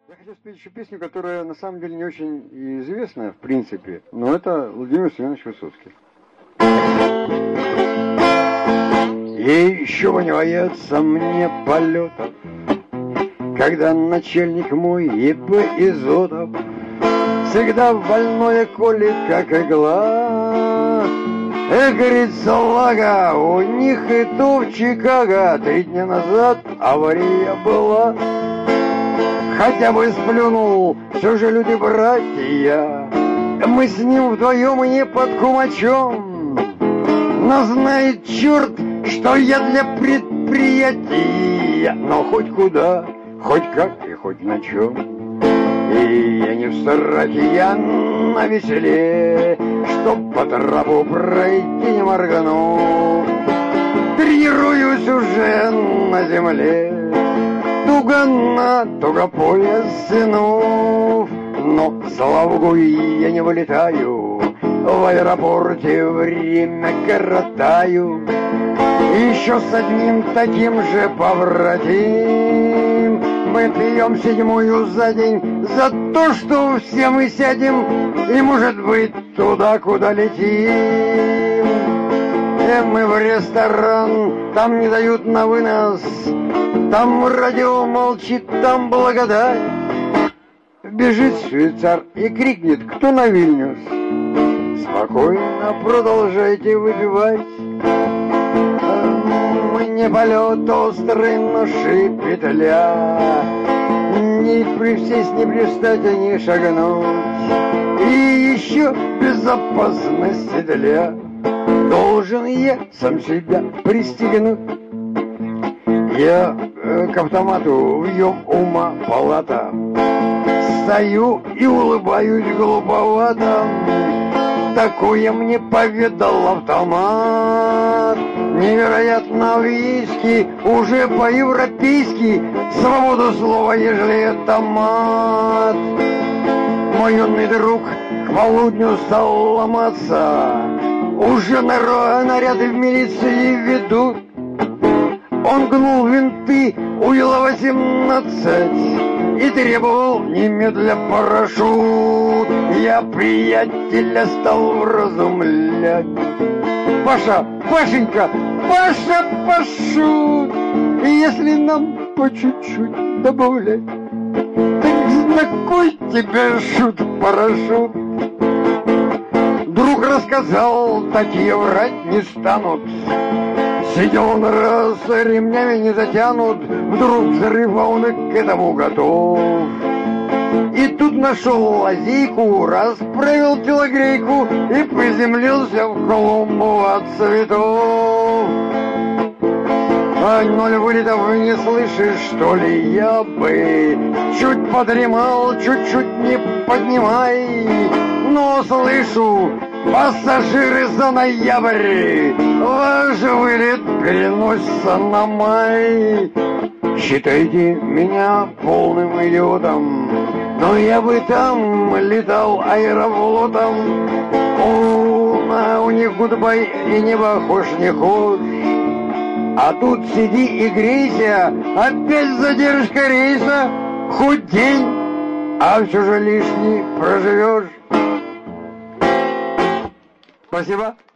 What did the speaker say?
Я хочу спеть еще песню, которая на самом деле не очень известная, в принципе, но это Владимир Семенович Высоцкий. И еще вонявается мне полетов, когда начальник мой Иб Изотов всегда больное колет, как игла. Говорит, салага, у них и то в Чикаго 3 дня назад авария была. Хотя бы сплюнул, все же люди братья, мы с ним вдвоем и не под кумачом. Но знает черт, что я для предприятия, но хоть куда, хоть как и хоть на чем. И я не в страхе, я на веселе, чтоб по тропу пройти не морганув. Тренируюсь уже на земле, туго на туго пояс стянув, но слава я не вылетаю, в аэропорте время коротаю. Еще с одним таким же побратим мы пьем 7-ю за день за то, что все мы сядем и, может быть, туда, куда летим. Мы в ресторан, там не дают на вынос, там радио молчит, там благодать. Бежит швейцар и крикнет: кто на Вильнюс? Спокойно продолжайте выпивать. Не полет острый, но петля, не присесть, не пристать, а не шагнуть. И еще безопасности для должен я сам себя пристегнуть. Я к автомату въем ума палата, стою и улыбаюсь глуповато. Такое мне поведал автомат. Невероятно виски, уже по-европейски, свободу слова, ежели это мат. Мой юный друг к полудню стал ломаться, уже наряды в милиции ведут. Он гнул винты у Ил-18 и требовал немедля парашют. Я приятеля стал вразумлять: Паша, Пашенька, Паша, пошут, и если нам по чуть-чуть добавлять, так на кой тебе шут парашют? Друг рассказал, такие врать не станут. Сидел он раз, ремнями не затянут, вдруг взрыв, а он и к этому готов. И тут нашел лазейку, расправил телогрейку и приземлился в клумбу от цветов. А 0 вылетов не слышишь, что ли? Я бы чуть подремал, чуть-чуть не поднимай, но слышу: пассажиры за ноябрь, ваш вылет переносится на май. Считайте меня полным идиотом, но я бы там летал аэрофлотом. У них гудбай и небо хошь не хошь, а тут сиди и грейся, опять задержка рейса, хоть день, а все же лишний проживешь. Спасибо.